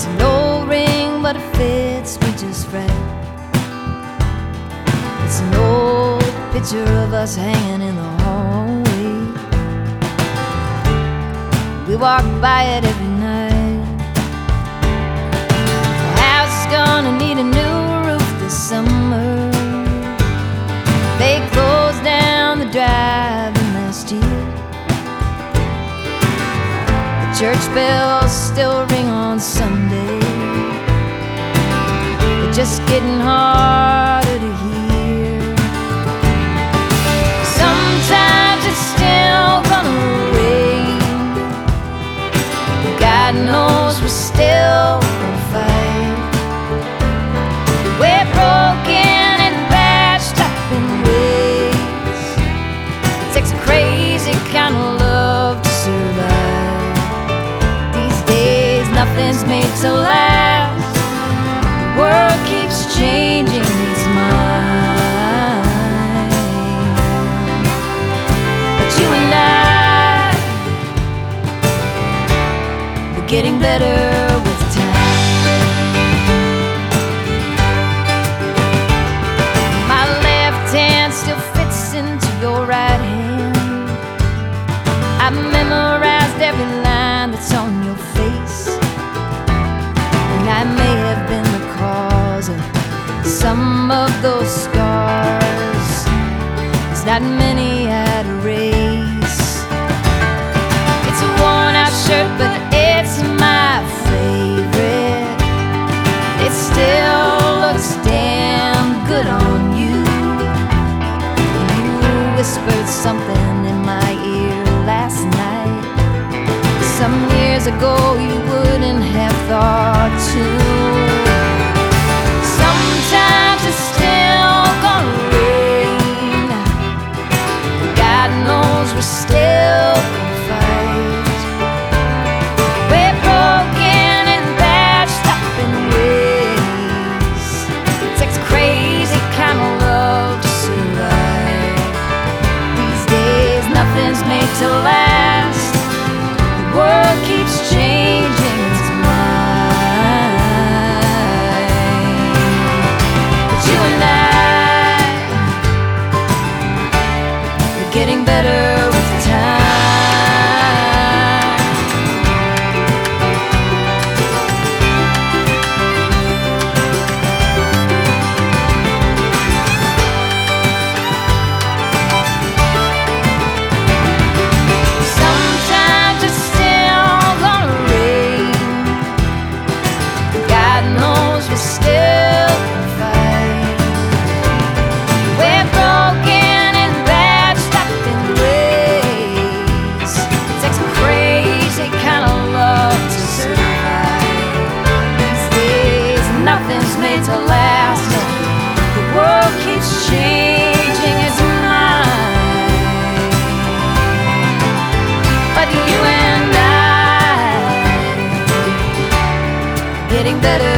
It's an old ring, but it fits me just right. It's an old picture of us hanging in the hallway. We walk by it every night. The house is gonna need a new roof this summer. They closed down the drive-in last year. The church bells still ring on Sunday. They're just getting harder to hear. Sometimes it's still gonna rain. God knows we're still gonna fight. We're broken and bashed up in ways. It takes a crazy kind of love to survive. These days nothing's made to last. The world keeps changing its mind. But you and I, we're getting better with time. My left hand still fits into your right hand. I memorized every line that's on your face. And I may have been the cause of some of those scars. There's not many I'd erase. It's a worn-out shirt, but it's my favorite. It still looks damn good on you. You whispered something in my ear last night. Some years ago you wouldn't have thought to. Sometimes it's still gonna rain. God knows we're still gonna fight. We're broken and bashed up in ways. It takes a crazy kind of love to survive. These days nothing's made to last. The world keeps changing its mind. But you and I, we're getting better with time. Sometimes it's still gonna rain. God knows we're still gonna fight. We're broken and bashed up in ways. It takes a crazy kind of love to survive. These days nothing's made to last. The world keeps changing its mind. But you and I, getting better